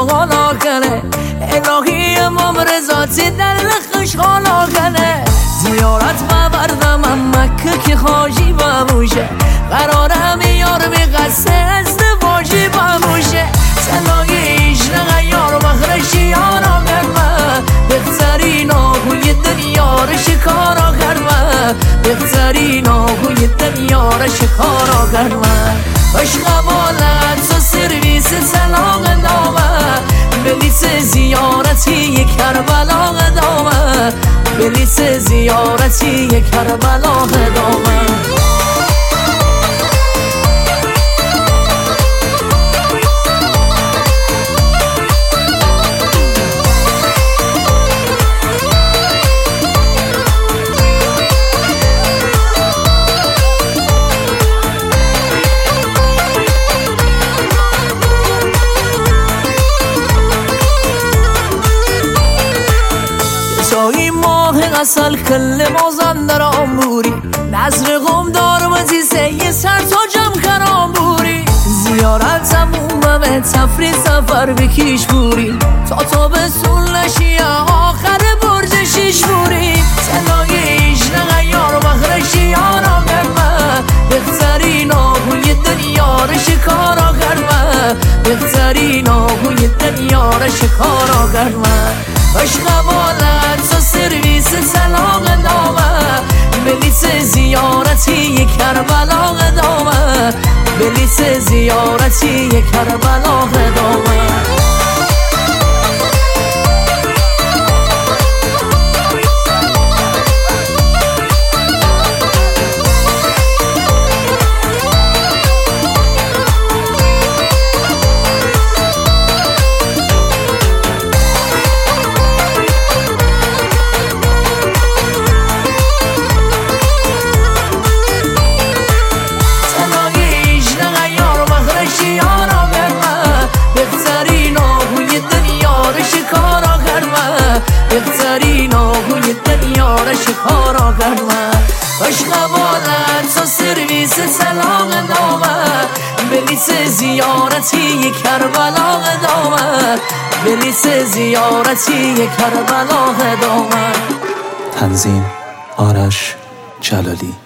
حالا کنه الهی امام رضا در لخش حالا کنه زیارت ببردم مکه که حاجی بموشه قرارم یار به قصه ازدواجی بموشه سلایش نغیار مخرشی یارا کرمه بهترین آهوی دنیا رو شکارا کرمه بهترین آهوی دنیا رو شکارا کرمه عشق بالت و سرویس سلاغ دامه بلیس زیارتی کربلا دامه بلیس زیارتی کربلا دامه اصل کل مازن در آموری نظر قوم دار مزیسه یه سر تا جمع کرام بوری زیارت همومه تفری سفر بکیش بوری تا به سول نشی آخر برج شیش بوری سلایش نغیار مخرشی یارا کرمه بهترین آهوی دنیا رو شکارا کرمه بهترین آهوی دنیا رو شکارا کرمه عشق بالت و سرویس سلاغ دامه بلیس زیارتی کربلا دامه بلیس زیارتی کربلا دامه بهترین آهوی دنیا رو شکارا کرمه عشق بالت و سرویس سلاغ دامه بلیس زیارتی کربلا دامه بلیس زیارتی کربلا دامه تنظیم آرش جلالی.